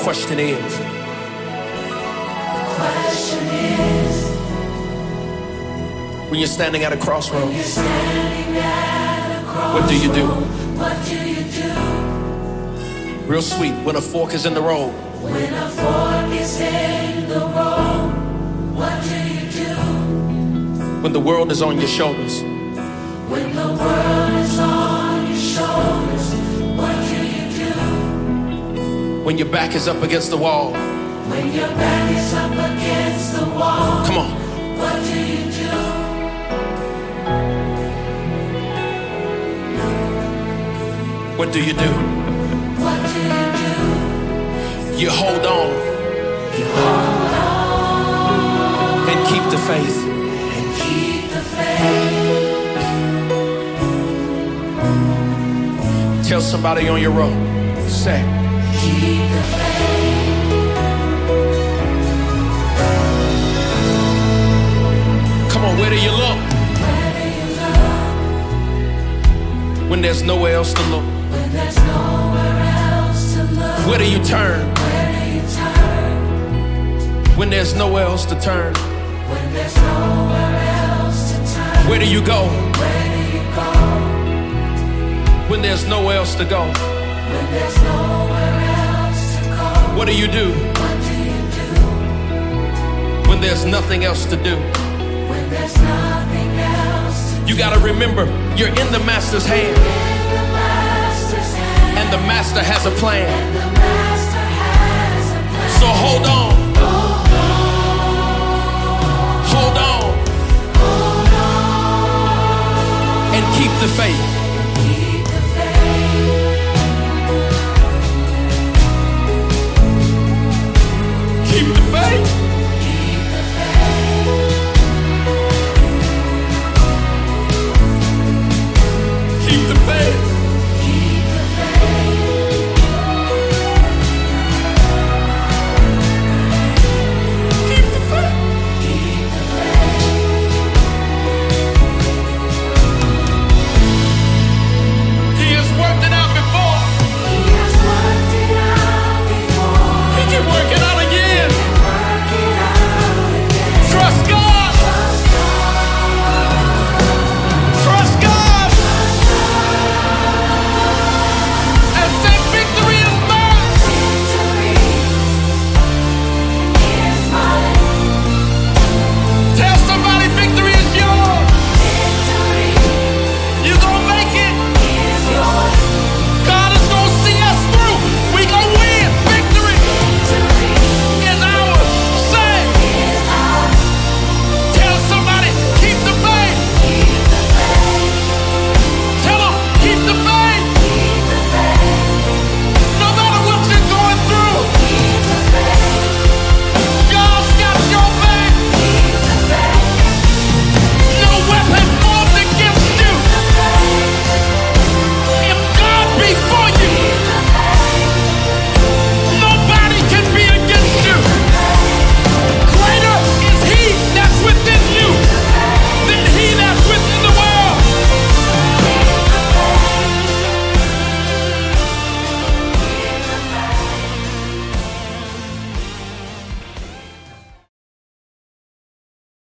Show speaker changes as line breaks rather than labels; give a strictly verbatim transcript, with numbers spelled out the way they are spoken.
question is,
Question is,
when you're standing at a crossroads,
you're standing at a crossroad,
what do you do?
What do you do?
Real sweet, when a fork is in the road,
When a fork is in the road, what do you do?
when the world is on your shoulders,
When the world is on your shoulders, what do you do?
when your back is up against the wall,
When your back is up against the wall,
come on,
what do you do?
what do you do?
What do you do?
You hold on
You hold on
and keep the faith.
and keep the faith.
Tell somebody on your road, say,
Keep the faith.
come on, where do you look
Where do you look
when there's nowhere else to look?
when there's nowhere else to look?
Where do you turn
Where do you turn
when there's nowhere else to turn?
when there's nowhere else to turn?
Where do you go
Where do you go
when there's nowhere else to go?
when there's nowhere else to go?
What do you do
What do you do
when there's nothing else to do?
when there's nothing else to do?
You gotta remember, you're in the master's hand,
In the master's hand,
and the master has a plan.
and the master has a plan.
So hold on,
Hold on,
hold on,
hold on,
and keep the faith.